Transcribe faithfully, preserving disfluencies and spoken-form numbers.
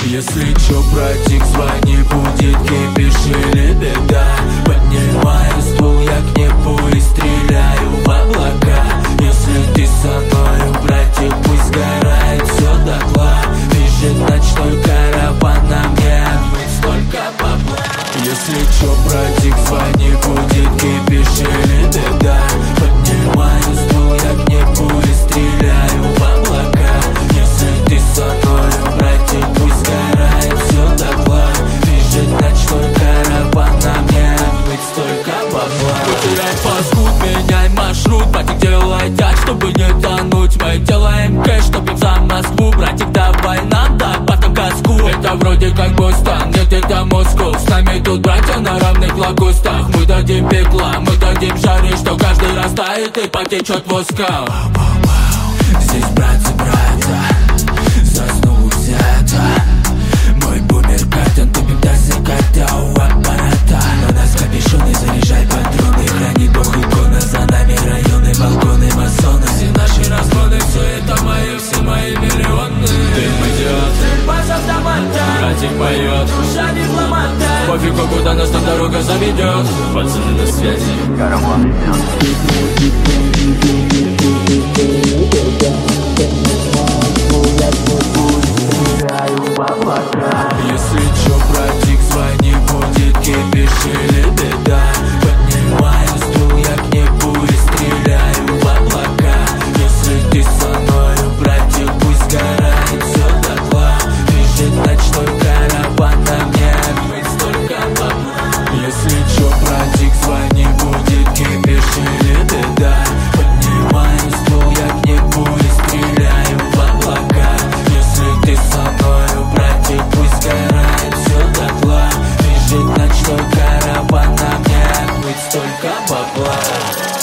Если чё, братик, звони, будет кипиш или беда. Поднимаю ствол, я к небу и стреляю в облака. Если ты со мною, братик, пусть сгорает всё дотла. Бежит ночной караван, на мне отмыть столько бабла. Если чё, братик, звони, будет кипиш или беда. Поднимаю ствол, я к небу и стреляю в облака. Если ты со мною, братик, пусть сгорает всё дотла. Бежит ночной караван, на мне отмыть столько бабла. Потеряй паскуд, меняй маршрут, братик, делай так, чтобы не тонуть. Мы делаем кэш, топим за Москву. Братик, давай нам добавим газку. Это вроде как Бостон, нет, это Москва. С нами тут братья на равных лакустах. Мы дадим пекла, мы дадим жары, что каждый растает и потечет воска. Здесь братцы, братья, заснул взято. Мой бумер катан, тупим до заката у аппарата. На нас капюшоны, заряжай патроны. Хранит Бог икона, за нами районы, балконы, масоны. Все наши разгоны, все это мои, все мои миллионы. Дым идет, баз автомата, братик поет, душа дипломата. Пофигу, куда нас там дорога заведет. Пацаны на связи, караван идет. Если чё, братик, звони, будет кипиш или беда. Поднимаю ствол, я к небу и стреляю в облака. Если ты со мною, братик, пусть сгорает всё дотла. Бежит ночной караван, на мне отмыть столько бабла. Если чё, братик, звони, будет кипиш или беда. Поднимаю ствол, я к небу и стреляю в облака. Если ты со мною, братик, пусть сгорает всё дотла. Бежит ночной караван, на мне отмыть столько бабла.